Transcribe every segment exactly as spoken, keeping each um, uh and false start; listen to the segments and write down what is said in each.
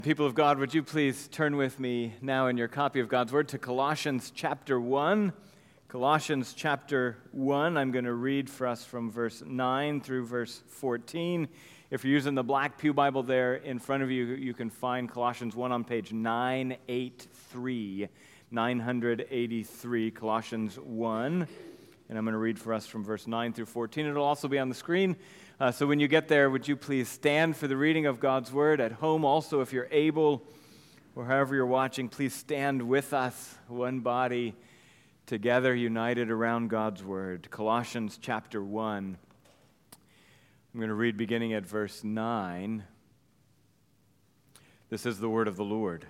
People of God, would you please turn with me now in your copy of God's Word to Colossians chapter one. Colossians chapter one, I'm going to read for us from verse nine through verse fourteen. If you're using the Black Pew Bible there in front of you, you can find Colossians one on page nine eighty-three. nine eighty-three, Colossians one. And I'm going to read for us from verse nine through fourteen. It'll also be on the screen. Uh, so when you get there, would you please stand for the reading of God's Word? At home also, if you're able, or however you're watching, please stand with us, one body, together, united around God's Word. Colossians chapter one. I'm going to read beginning at verse nine. This is the word of the Lord.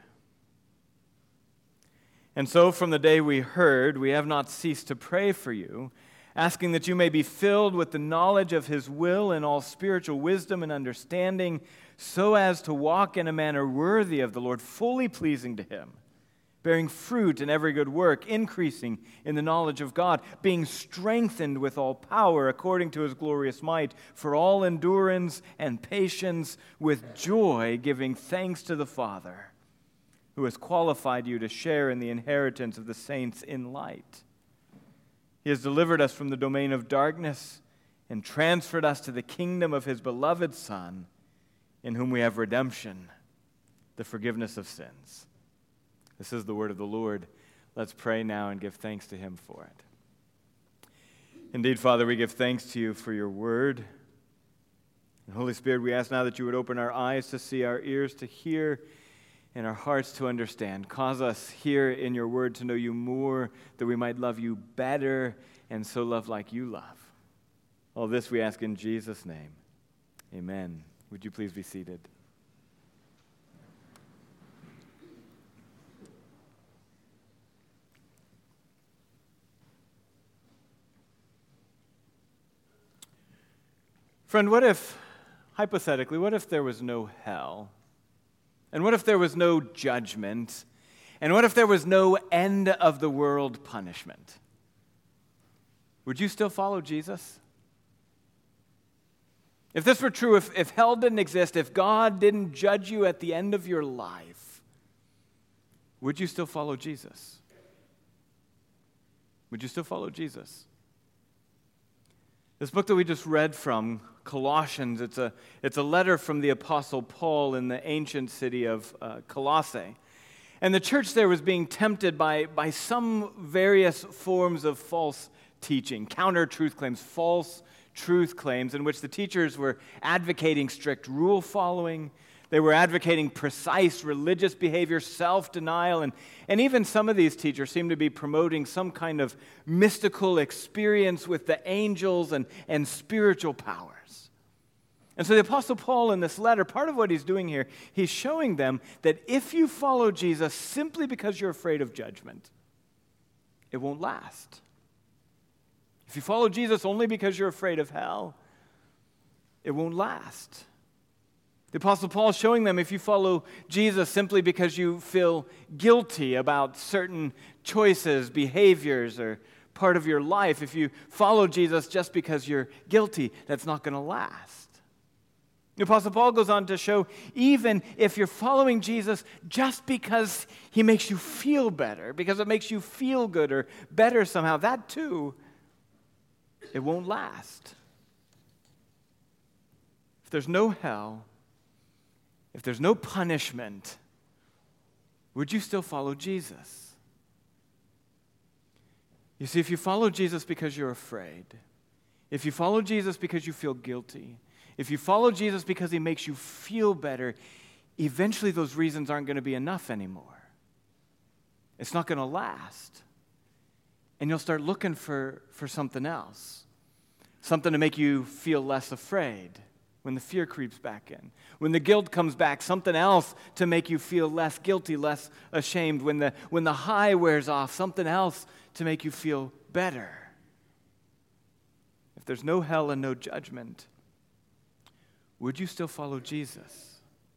And so from the day we heard, we have not ceased to pray for you, asking that you may be filled with the knowledge of His will and all spiritual wisdom and understanding, so as to walk in a manner worthy of the Lord, fully pleasing to Him, bearing fruit in every good work, increasing in the knowledge of God, being strengthened with all power according to His glorious might, for all endurance and patience with joy, giving thanks to the Father, who has qualified you to share in the inheritance of the saints in light. He has delivered us from the domain of darkness and transferred us to the kingdom of His beloved Son, in whom we have redemption, the forgiveness of sins. This is the word of the Lord. Let's pray now and give thanks to Him for it. Indeed, Father, we give thanks to You for Your word. And Holy Spirit, we ask now that You would open our eyes to see, our ears to hear, and our hearts to understand. Cause us here in Your word to know You more, that we might love You better, and so love like You love. All this we ask in Jesus' name. Amen. Would you please be seated? Friend, what if, hypothetically, what if there was no hell? And what if there was no judgment? And what if there was no end of the world punishment? Would you still follow Jesus? If this were true, if, if hell didn't exist, if God didn't judge you at the end of your life, would you still follow Jesus? Would you still follow Jesus? This book that we just read from, Colossians, it's a, it's a letter from the Apostle Paul in the ancient city of uh, Colossae. And the church there was being tempted by, by some various forms of false teaching, counter-truth claims, false truth claims, in which the teachers were advocating strict rule-following. They were advocating precise religious behavior, self-denial, and, and even some of these teachers seem to be promoting some kind of mystical experience with the angels and, and spiritual powers. And so the Apostle Paul in this letter, part of what he's doing here, he's showing them that if you follow Jesus simply because you're afraid of judgment, it won't last. If you follow Jesus only because you're afraid of hell, it won't last. The Apostle Paul is showing them if you follow Jesus simply because you feel guilty about certain choices, behaviors, or part of your life, if you follow Jesus just because you're guilty, that's not going to last. The Apostle Paul goes on to show even if you're following Jesus just because He makes you feel better, because it makes you feel good or better somehow, that too, it won't last. If there's no hell, if there's no punishment, would you still follow Jesus? You see, if you follow Jesus because you're afraid, if you follow Jesus because you feel guilty, if you follow Jesus because He makes you feel better, eventually those reasons aren't going to be enough anymore. It's not going to last. And you'll start looking for, for something else, something to make you feel less afraid. When the fear creeps back in, when the guilt comes back, something else to make you feel less guilty, less ashamed. When the, when the high wears off, something else to make you feel better. If there's no hell and no judgment, would you still follow Jesus?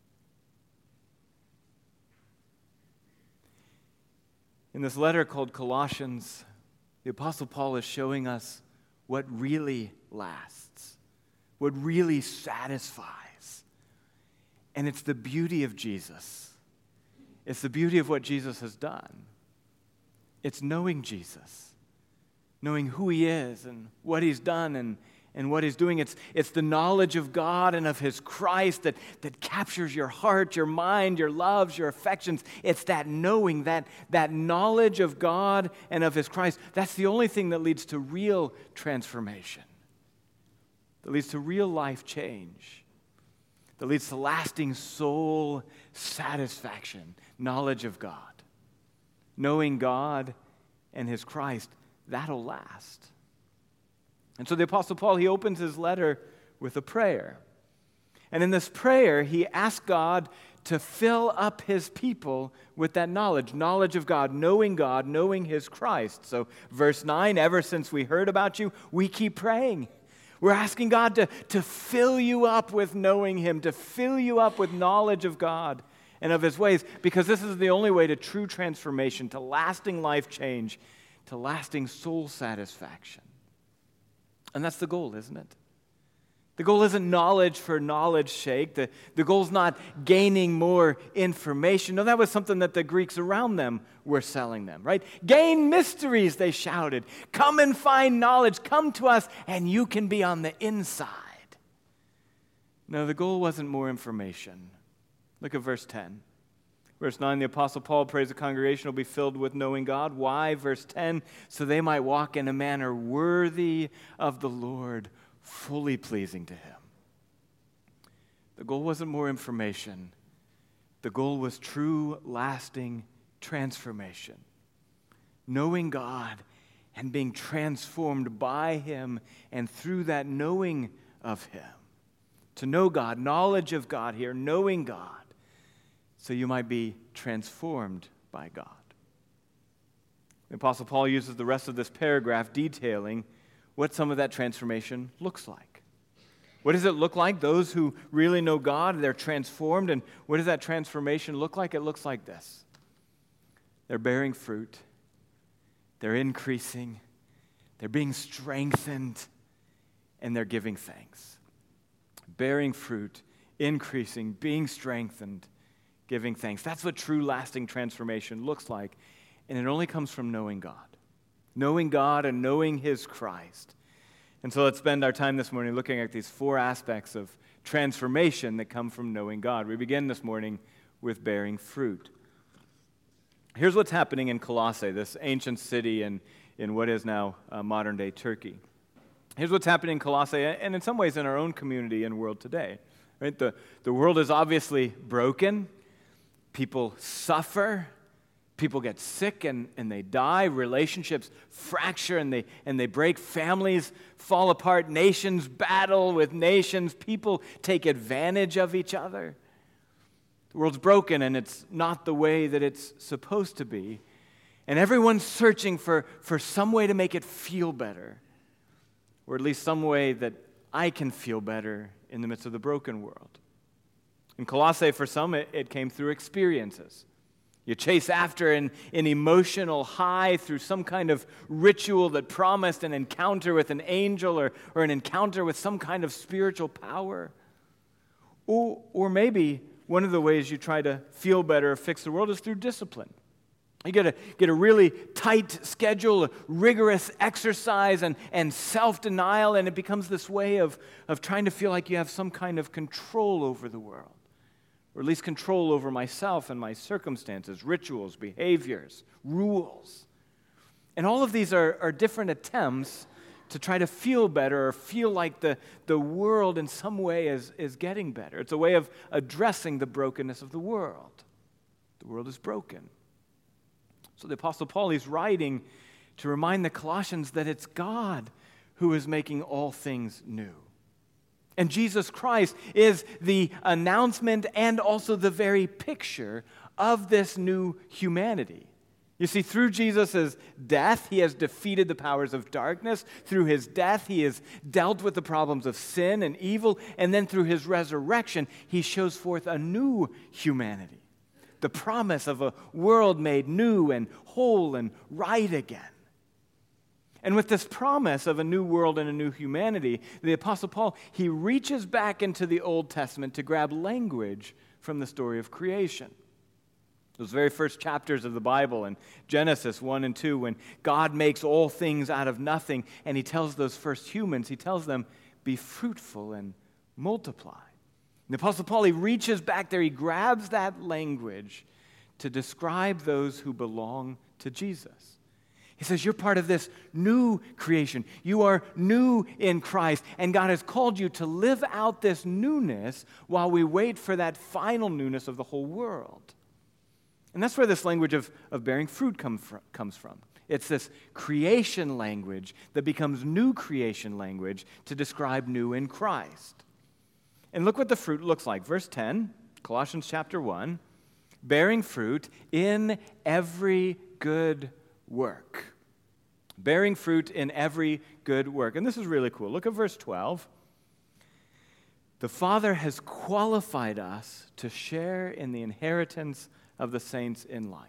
In this letter called Colossians, the Apostle Paul is showing us what really lasts, what really satisfies. And it's the beauty of Jesus. It's the beauty of what Jesus has done. It's knowing Jesus, knowing who he is and what he's done and, and what he's doing. It's, it's the knowledge of God and of his Christ that, that captures your heart, your mind, your loves, your affections. It's that knowing, that, that knowledge of God and of his Christ. That's the only thing that leads to real transformation, that leads to real life change, that leads to lasting soul satisfaction, knowledge of God. Knowing God and his Christ, that'll last. And so the Apostle Paul, he opens his letter with a prayer. And in this prayer, he asks God to fill up his people with that knowledge, knowledge of God, knowing God, knowing his Christ. So verse nine, ever since we heard about you, we keep praying. We're asking God to, to fill you up with knowing him, to fill you up with knowledge of God and of his ways, because this is the only way to true transformation, to lasting life change, to lasting soul satisfaction. And that's the goal, isn't it? The goal isn't knowledge for knowledge's sake. The, the goal's not gaining more information. No, that was something that the Greeks around them were selling them, right? Gain mysteries, they shouted. Come and find knowledge. Come to us, and you can be on the inside. No, the goal wasn't more information. Look at verse ten. Verse nine, the Apostle Paul prays the congregation will be filled with knowing God. Why? Verse ten, so they might walk in a manner worthy of the Lord, fully pleasing to him. The goal wasn't more information. The goal was true, lasting transformation. Knowing God and being transformed by him and through that knowing of him. To know God, knowledge of God here, knowing God, so you might be transformed by God. The Apostle Paul uses the rest of this paragraph detailing what some of that transformation looks like. What does it look like? Those who really know God, they're transformed. And what does that transformation look like? It looks like this. They're bearing fruit. They're increasing. They're being strengthened. And they're giving thanks. Bearing fruit, increasing, being strengthened, giving thanks. That's what true lasting transformation looks like. And it only comes from knowing God. Knowing God and knowing his Christ. And so let's spend our time this morning looking at these four aspects of transformation that come from knowing God. We begin this morning with bearing fruit. Here's what's happening in Colossae, this ancient city in, in what is now uh, modern-day Turkey. Here's what's happening in Colossae, and in some ways in our own community and world today. Right? The, the world is obviously broken. People suffer. People get sick and, and they die. Relationships fracture and they, and they break. Families fall apart. Nations battle with nations. People take advantage of each other. The world's broken and it's not the way that it's supposed to be. And everyone's searching for, for some way to make it feel better. Or at least some way that I can feel better in the midst of the broken world. In Colossae, for some, it, it came through experiences. You chase after an, an emotional high through some kind of ritual that promised an encounter with an angel or, or an encounter with some kind of spiritual power. Or, or maybe one of the ways you try to feel better or fix the world is through discipline. You get a, get a really tight schedule, rigorous exercise, and, and self-denial, and it becomes this way of, of trying to feel like you have some kind of control over the world. Or at least control over myself and my circumstances, rituals, behaviors, rules. And all of these are, are different attempts to try to feel better or feel like the, the world in some way is, is getting better. It's a way of addressing the brokenness of the world. The world is broken. So the Apostle Paul, he's writing to remind the Colossians that it's God who is making all things new. And Jesus Christ is the announcement and also the very picture of this new humanity. You see, through Jesus' death, he has defeated the powers of darkness. Through his death, he has dealt with the problems of sin and evil. And then through his resurrection, he shows forth a new humanity. The promise of a world made new and whole and right again. And with this promise of a new world and a new humanity, the Apostle Paul, he reaches back into the Old Testament to grab language from the story of creation. Those very first chapters of the Bible in Genesis one and two, when God makes all things out of nothing, and he tells those first humans, he tells them, be fruitful and multiply. And the Apostle Paul, he reaches back there, he grabs that language to describe those who belong to Jesus. He says, you're part of this new creation. You are new in Christ, and God has called you to live out this newness while we wait for that final newness of the whole world. And that's where this language of, of bearing fruit come from, comes from. It's this creation language that becomes new creation language to describe new in Christ. And look what the fruit looks like. Verse ten, Colossians chapter one, bearing fruit in every good work. Bearing fruit in every good work. And this is really cool. Look at verse twelve. The Father has qualified us to share in the inheritance of the saints in light.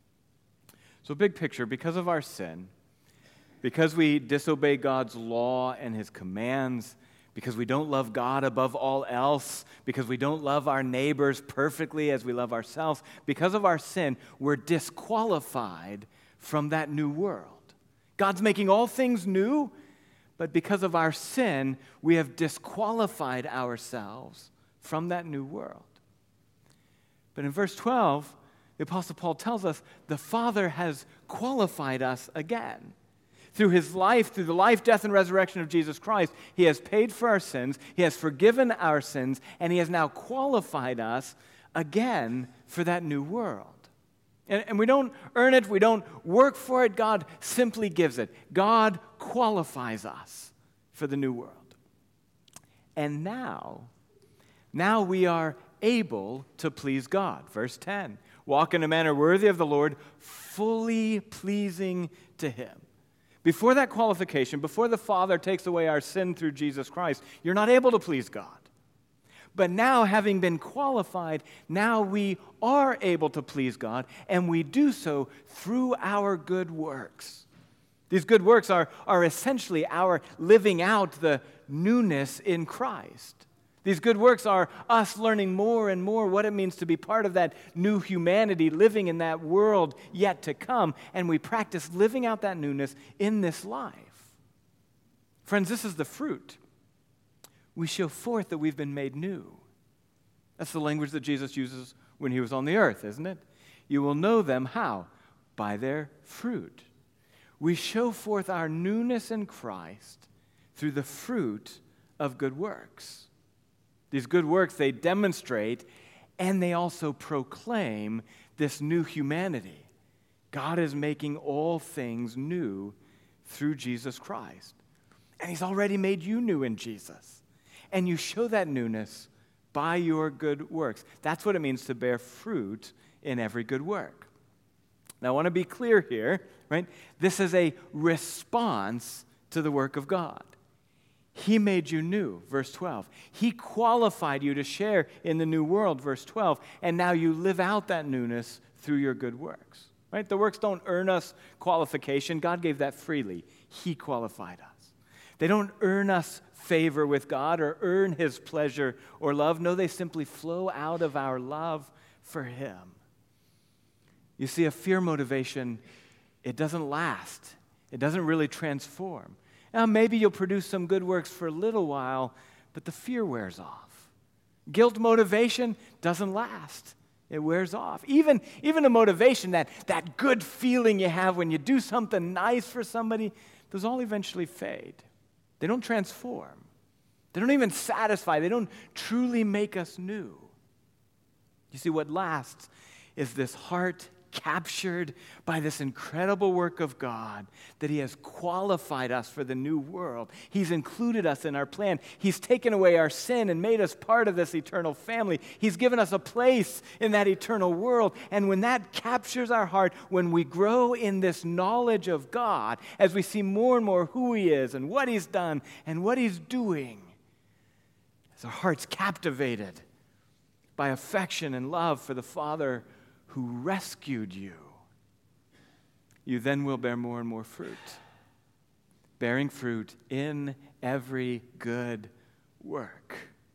So big picture, because of our sin, because we disobey God's law and his commands, because we don't love God above all else, because we don't love our neighbors perfectly as we love ourselves, because of our sin, we're disqualified from that new world. God's making all things new, but because of our sin, we have disqualified ourselves from that new world. But in verse twelve, the Apostle Paul tells us the Father has qualified us again. Through his life, through the life, death, and resurrection of Jesus Christ, he has paid for our sins, he has forgiven our sins, and he has now qualified us again for that new world. And, and we don't earn it, we don't work for it, God simply gives it. God qualifies us for the new world. And now, now we are able to please God. Verse ten, walk in a manner worthy of the Lord, fully pleasing to him. Before that qualification, before the Father takes away our sin through Jesus Christ, you're not able to please God. But now, having been qualified, now we are able to please God, and we do so through our good works. These good works are, are essentially our living out the newness in Christ. These good works are us learning more and more what it means to be part of that new humanity, living in that world yet to come, and we practice living out that newness in this life. Friends, this is the fruit. We show forth that we've been made new. That's the language that Jesus uses when he was on the earth, isn't it? You will know them how? By their fruit. We show forth our newness in Christ through the fruit of good works. These good works, they demonstrate and they also proclaim this new humanity. God is making all things new through Jesus Christ. And he's already made you new in Jesus. And you show that newness by your good works. That's what it means to bear fruit in every good work. Now, I want to be clear here, right? This is a response to the work of God. He made you new, verse twelve. He qualified you to share in the new world, verse twelve. And now you live out that newness through your good works, right? The works don't earn us qualification. God gave that freely. He qualified us. They don't earn us favor with God or earn his pleasure or love. No, they simply flow out of our love for him. You see, a fear motivation, it doesn't last. It doesn't really transform. Now, maybe you'll produce some good works for a little while, but the fear wears off. Guilt motivation doesn't last. It wears off. Even, even a motivation, that, that good feeling you have when you do something nice for somebody, those all eventually fade. They don't transform. They don't even satisfy. They don't truly make us new. You see, what lasts is this heart captured by this incredible work of God, that he has qualified us for the new world. He's included us in our plan. He's taken away our sin and made us part of this eternal family. He's given us a place in that eternal world. And when that captures our heart, when we grow in this knowledge of God, as we see more and more who he is and what he's done and what he's doing, as our heart's captivated by affection and love for the Father who rescued you, you then will bear more and more fruit. bearing fruit in every good work.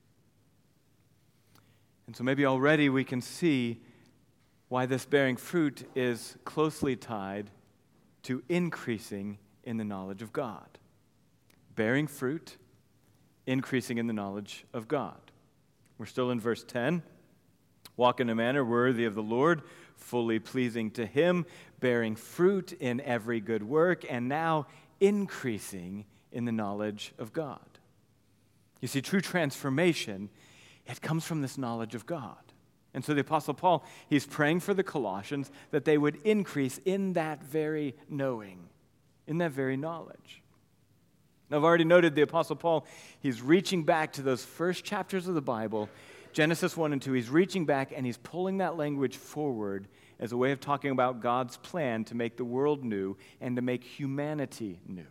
And so maybe already we can see why this bearing fruit is closely tied to increasing in the knowledge of God. Bearing fruit, increasing in the knowledge of God. We're still in verse ten. Walk in a manner worthy of the Lord, fully pleasing to Him, bearing fruit in every good work, and now increasing in the knowledge of God. You see, true transformation, it comes from this knowledge of God. And so the Apostle Paul, he's praying for the Colossians that they would increase in that very knowing, in that very knowledge. Now, I've already noted the Apostle Paul, he's reaching back to those first chapters of the Bible, Genesis one and two. He's reaching back and he's pulling that language forward as a way of talking about God's plan to make the world new and to make humanity new.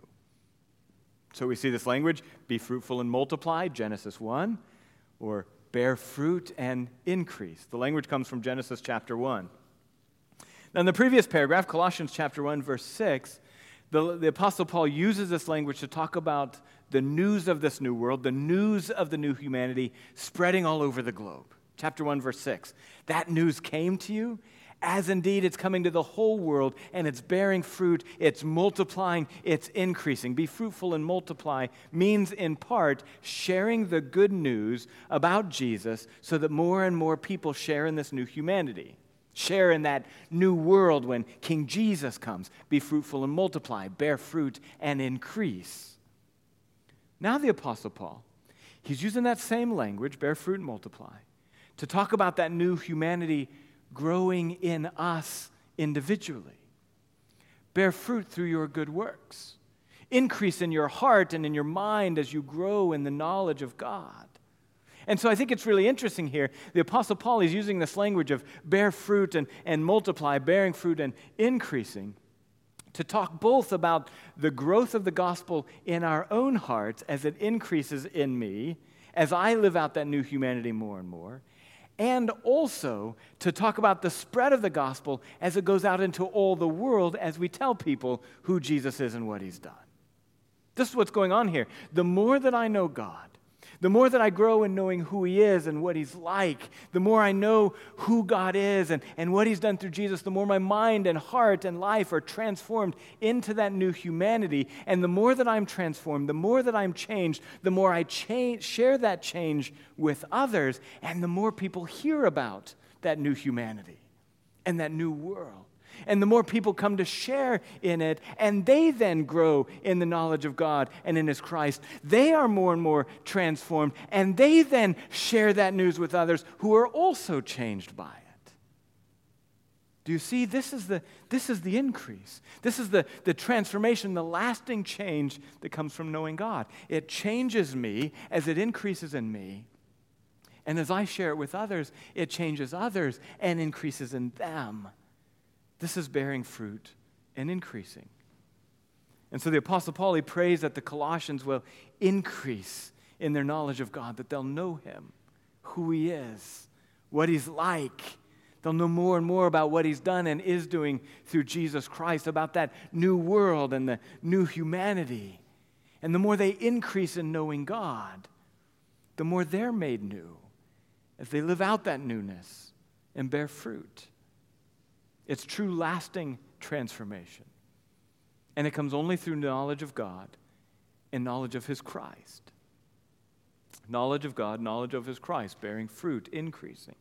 So we see this language, be fruitful and multiply, Genesis one, or bear fruit and increase. The language comes from Genesis chapter one. Now, in the previous paragraph, Colossians chapter one, verse six, the, the Apostle Paul uses this language to talk about the news of this new world, the news of the new humanity spreading all over the globe. Chapter one, verse six. That news came to you, as indeed it's coming to the whole world, and it's bearing fruit, it's multiplying, it's increasing. Be fruitful and multiply means, in part, sharing the good news about Jesus so that more and more people share in this new humanity. Share in that new world when King Jesus comes. Be fruitful and multiply, bear fruit and increase. Now the Apostle Paul, he's using that same language, bear fruit and multiply, to talk about that new humanity growing in us individually. Bear fruit through your good works. Increase in your heart and in your mind as you grow in the knowledge of God. And so I think it's really interesting here. The Apostle Paul is using this language of bear fruit and, and multiply, bearing fruit and increasing, to talk both about the growth of the gospel in our own hearts as it increases in me, as I live out that new humanity more and more, and also to talk about the spread of the gospel as it goes out into all the world as we tell people who Jesus is and what He's done. This is what's going on here. The more that I know God, the more that I grow in knowing who He is and what He's like, the more I know who God is and, and what He's done through Jesus, the more my mind and heart and life are transformed into that new humanity. And the more that I'm transformed, the more that I'm changed, the more I change, share that change with others, and the more people hear about that new humanity and that new world. And the more people come to share in it, and they then grow in the knowledge of God and in His Christ, they are more and more transformed, and they then share that news with others who are also changed by it. Do you see? This is the, this is the increase. This is the, the transformation, the lasting change that comes from knowing God. It changes me as it increases in me. And as I share it with others, it changes others and increases in them. This is bearing fruit and increasing. And so the Apostle Paul, he prays that the Colossians will increase in their knowledge of God, that they'll know Him, who He is, what He's like. They'll know more and more about what He's done and is doing through Jesus Christ, about that new world and the new humanity. And the more they increase in knowing God, the more they're made new as they live out that newness and bear fruit. It's true lasting transformation. And it comes only through knowledge of God and knowledge of His Christ. Knowledge of God, knowledge of His Christ, bearing fruit, increasing.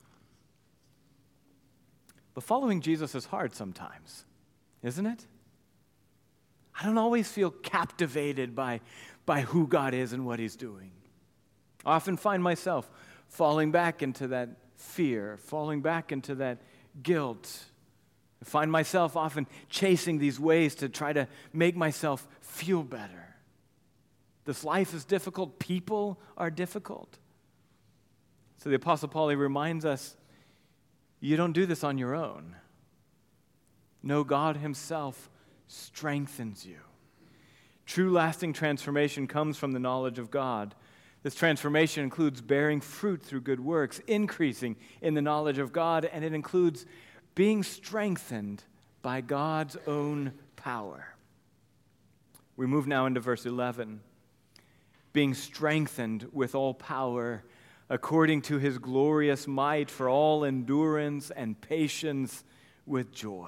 But following Jesus is hard sometimes, isn't it? I don't always feel captivated by, by who God is and what He's doing. I often find myself falling back into that fear, falling back into that guilt. I find myself often chasing these ways to try to make myself feel better. This life is difficult. People are difficult. So the Apostle Paul, he reminds us, you don't do this on your own. No, God Himself strengthens you. True lasting transformation comes from the knowledge of God. This transformation includes bearing fruit through good works, increasing in the knowledge of God, and it includes being strengthened by God's own power. We move now into verse eleven. Being strengthened with all power according to his glorious might for all endurance and patience with joy.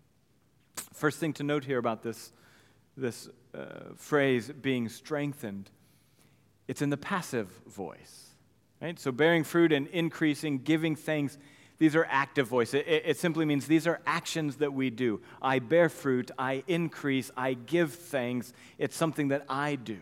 First thing to note here about this, this uh, phrase, being strengthened, it's in the passive voice. Right? So bearing fruit and increasing, giving thanks, these are active voice. It, it, it simply means these are actions that we do. I bear fruit, I increase, I give thanks. It's something that I do.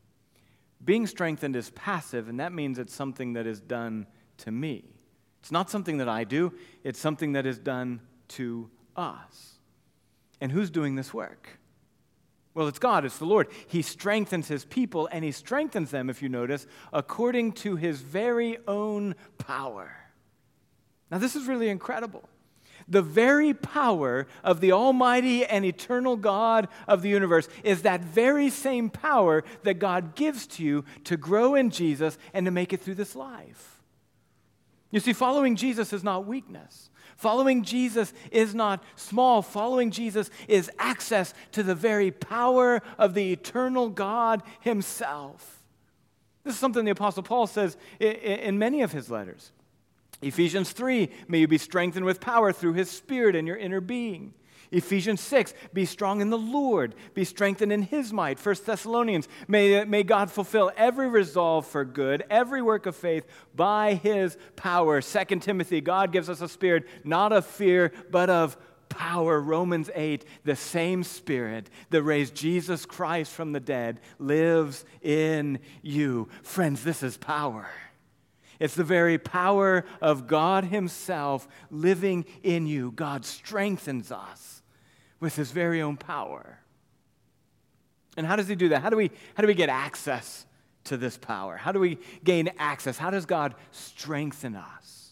Being strengthened is passive, and that means it's something that is done to me. It's not something that I do, it's something that is done to us. And who's doing this work? Well, it's God, it's the Lord. He strengthens his people, and he strengthens them, if you notice, according to his very own power. Now, this is really incredible. The very power of the almighty and eternal God of the universe is that very same power that God gives to you to grow in Jesus and to make it through this life. You see, following Jesus is not weakness. Following Jesus is not small. Following Jesus is access to the very power of the eternal God himself. This is something the Apostle Paul says in many of his letters. Ephesians three, may you be strengthened with power through his Spirit in your inner being. Ephesians six, be strong in the Lord, be strengthened in his might. First Thessalonians, may, may God fulfill every resolve for good, every work of faith by his power. Second Timothy, God gives us a spirit not of fear, but of power. Romans eight, the same Spirit that raised Jesus Christ from the dead lives in you. Friends, this is power. It's the very power of God himself living in you. God strengthens us with his very own power. And how does he do that? How do we, how do we get access to this power? How do we gain access? How does God strengthen us?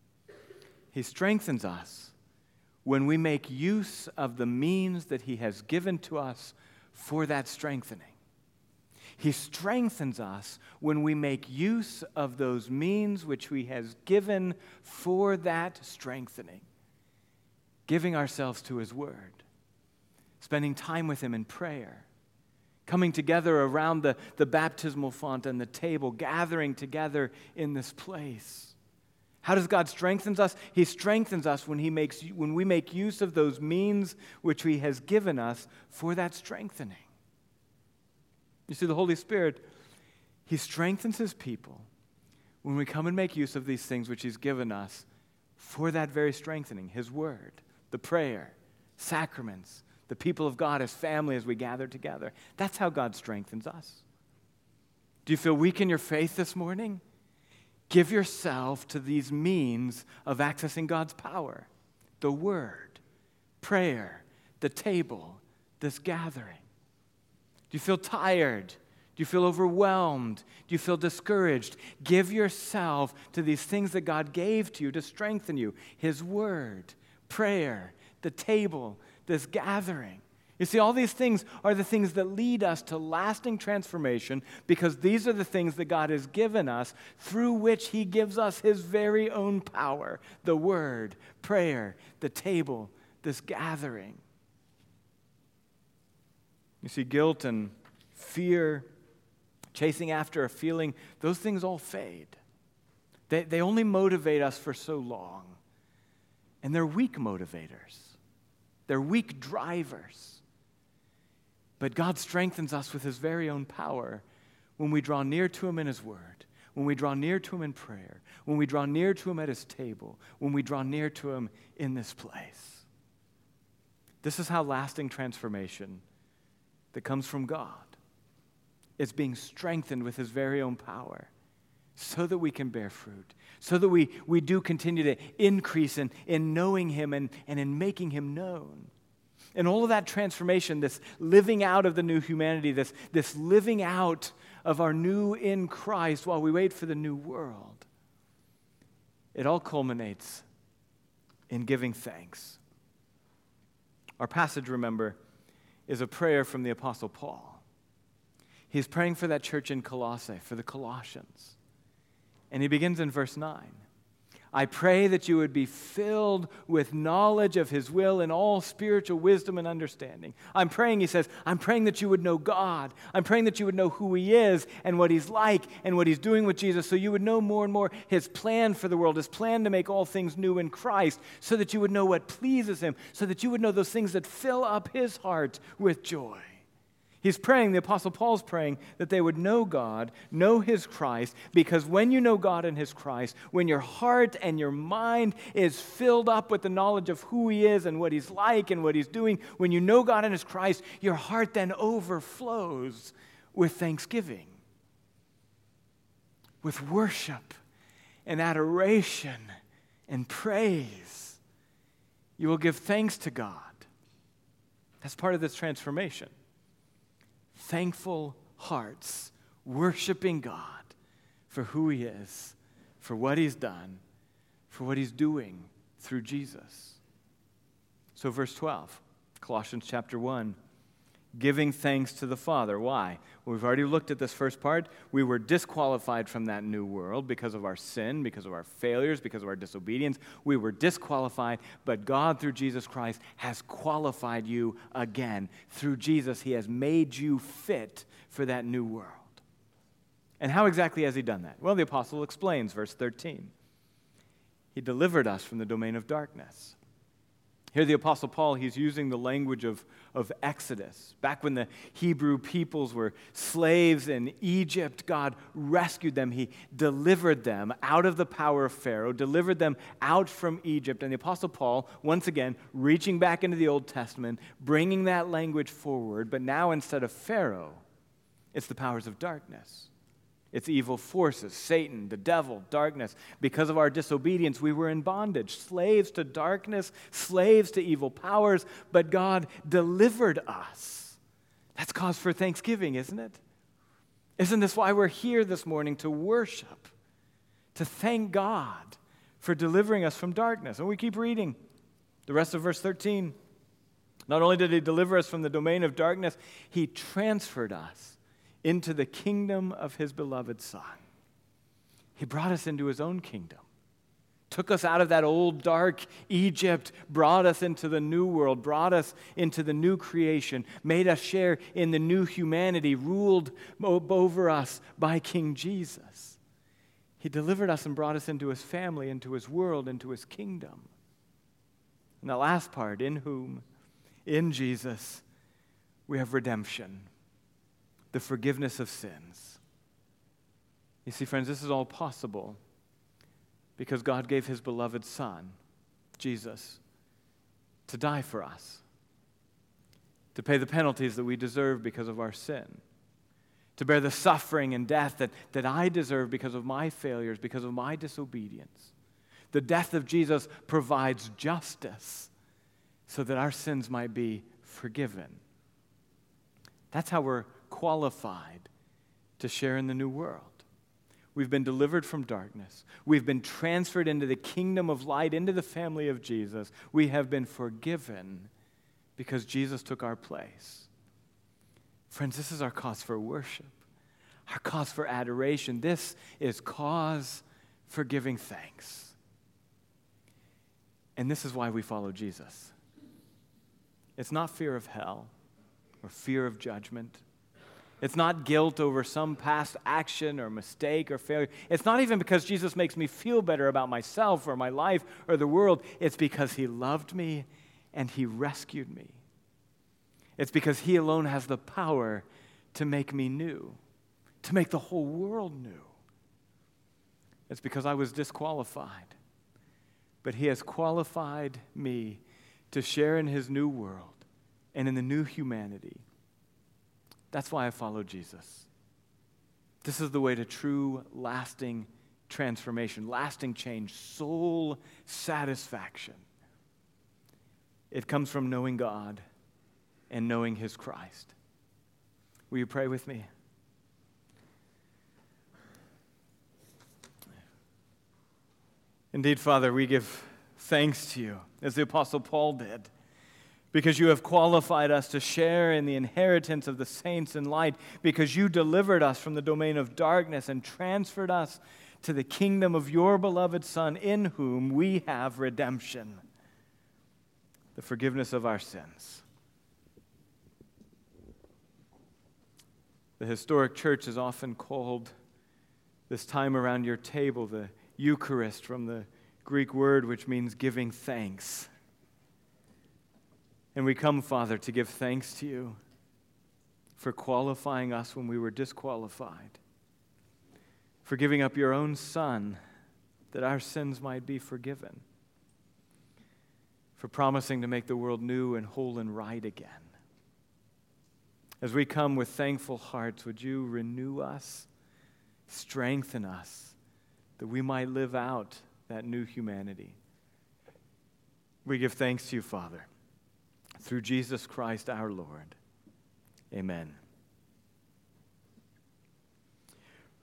He strengthens us when we make use of the means that he has given to us for that strengthening. He strengthens us when we make use of those means which he has given for that strengthening. Giving ourselves to his word, spending time with him in prayer, coming together around the, the baptismal font and the table, gathering together in this place. How does God strengthen us? He strengthens us when, he makes, when we make use of those means which he has given us for that strengthening. You see, the Holy Spirit, he strengthens his people when we come and make use of these things which he's given us for that very strengthening, his word, the prayer, sacraments, the people of God as family as we gather together. That's how God strengthens us. Do you feel weak in your faith this morning? Give yourself to these means of accessing God's power, the word, prayer, the table, this gathering. Do you feel tired? Do you feel overwhelmed? Do you feel discouraged? Give yourself to these things that God gave to you to strengthen you. His word, prayer, the table, this gathering. You see, all these things are the things that lead us to lasting transformation because these are the things that God has given us through which he gives us his very own power. The word, prayer, the table, this gathering. You see, guilt and fear, chasing after a feeling, those things all fade. They, they only motivate us for so long. And they're weak motivators. They're weak drivers. But God strengthens us with his very own power when we draw near to him in his word, when we draw near to him in prayer, when we draw near to him at his table, when we draw near to him in this place. This is how lasting transformation that comes from God is being strengthened with his very own power so that we can bear fruit, so that we, we do continue to increase in, in knowing him and, and in making him known. And all of that transformation, this living out of the new humanity, this, this living out of our new in Christ while we wait for the new world, it all culminates in giving thanks. Our passage, remember, is a prayer from the Apostle Paul. He's praying for that church in Colossae, for the Colossians. And he begins in verse nine. I pray that you would be filled with knowledge of his will and all spiritual wisdom and understanding. I'm praying, he says, I'm praying that you would know God. I'm praying that you would know who he is and what he's like and what he's doing with Jesus, so you would know more and more his plan for the world, his plan to make all things new in Christ, so that you would know what pleases him, so that you would know those things that fill up his heart with joy. He's praying, the Apostle Paul's praying, that they would know God, know his Christ, because when you know God and his Christ, when your heart and your mind is filled up with the knowledge of who he is and what he's like and what he's doing, when you know God and his Christ, your heart then overflows with thanksgiving, with worship and adoration and praise. You will give thanks to God. That's part of this transformation. Thankful hearts, worshiping God for who he is, for what he's done, for what he's doing through Jesus. So verse twelve, Colossians chapter one, giving thanks to the Father. Why? Well, we've already looked at this first part. We were disqualified from that new world because of our sin, because of our failures, because of our disobedience. We were disqualified, but God, through Jesus Christ, has qualified you again. Through Jesus, he has made you fit for that new world. And how exactly has he done that? Well, the apostle explains, verse thirteen. He delivered us from the domain of darkness. Here the Apostle Paul, he's using the language of, of Exodus. Back when the Hebrew peoples were slaves in Egypt, God rescued them. He delivered them out of the power of Pharaoh, delivered them out from Egypt. And the Apostle Paul, once again, reaching back into the Old Testament, bringing that language forward, but now instead of Pharaoh, it's the powers of darkness. It's evil forces, Satan, the devil, darkness. Because of our disobedience, we were in bondage, slaves to darkness, slaves to evil powers, but God delivered us. That's cause for thanksgiving, isn't it? Isn't this why we're here this morning, to worship, to thank God for delivering us from darkness? And we keep reading the rest of verse thirteen. Not only did he deliver us from the domain of darkness, he transferred us into the kingdom of his beloved Son. He brought us into his own kingdom, took us out of that old dark Egypt, brought us into the new world, brought us into the new creation, made us share in the new humanity, ruled over us by King Jesus. He delivered us and brought us into his family, into his world, into his kingdom. And the last part, in whom, in Jesus, we have redemption, the forgiveness of sins. You see, friends, this is all possible because God gave his beloved Son, Jesus, to die for us, to pay the penalties that we deserve because of our sin, to bear the suffering and death that, that I deserve because of my failures, because of my disobedience. The death of Jesus provides justice so that our sins might be forgiven. That's how we're qualified to share in the new world. We've been delivered from darkness. We've been transferred into the kingdom of light, into the family of Jesus. We have been forgiven because Jesus took our place. Friends, this is our cause for worship, our cause for adoration. This is cause for giving thanks. And this is why we follow Jesus. It's not fear of hell or fear of judgment. It's not guilt over some past action or mistake or failure. It's not even because Jesus makes me feel better about myself or my life or the world. It's because he loved me and he rescued me. It's because he alone has the power to make me new, to make the whole world new. It's because I was disqualified, but he has qualified me to share in his new world and in the new humanity. That's why I follow Jesus. This is the way to true, lasting transformation, lasting change, soul satisfaction. It comes from knowing God and knowing his Christ. Will you pray with me? Indeed, Father, we give thanks to you, as the Apostle Paul did, because you have qualified us to share in the inheritance of the saints in light, because you delivered us from the domain of darkness and transferred us to the kingdom of your beloved Son, in whom we have redemption, the forgiveness of our sins. The historic church is often called this time around your table the Eucharist, from the Greek word which means giving thanks. And we come, Father, to give thanks to you for qualifying us when we were disqualified, for giving up your own Son that our sins might be forgiven, for promising to make the world new and whole and right again. As we come with thankful hearts, would you renew us, strengthen us, that we might live out that new humanity. We give thanks to you, Father, through Jesus Christ our Lord. Amen.